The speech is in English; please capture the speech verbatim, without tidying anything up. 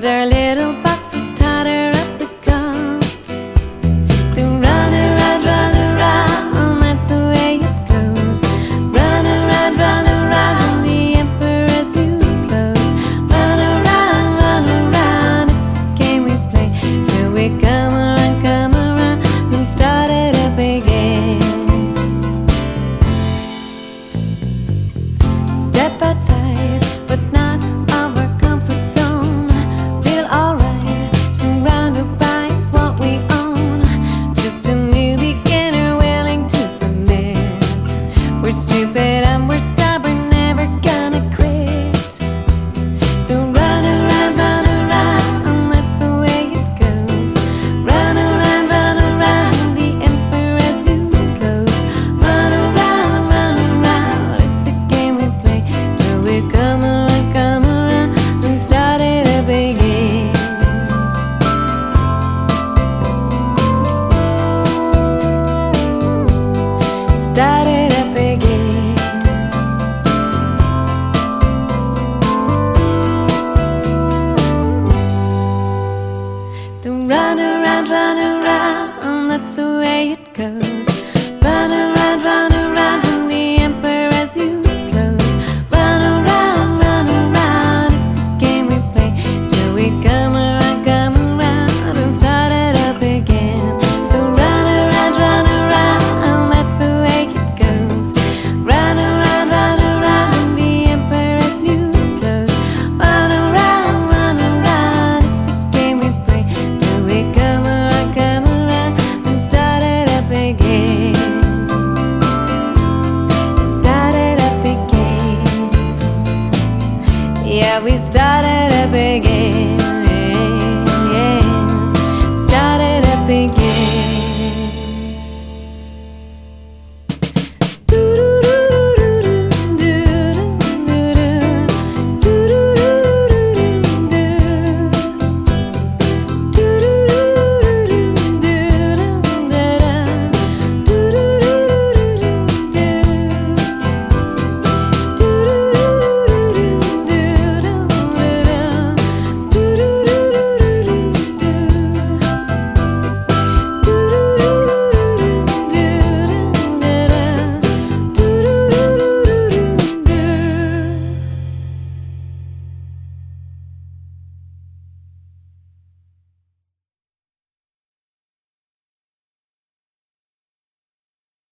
Filled our little boxes, taught her up the cost. Then run around, run around, that's the way it goes. Run around, run around, the emperor's new clothes. Run around, run around, it's a game we play till we come around, come around, and start it up again. Step outside, but not of our comfort zone. Feel alright, surrounded by what we own. Just a new beginner willing to submit. We're stupid and we're stubborn, never gonna quit. Then run around, run around, that's the way it goes. Run around, run around, the emperor's new clothes. Run around, run around, it's a game we play till we come around, come around, and start it up again. Start it up again. Then run around, run around, that's the way it goes.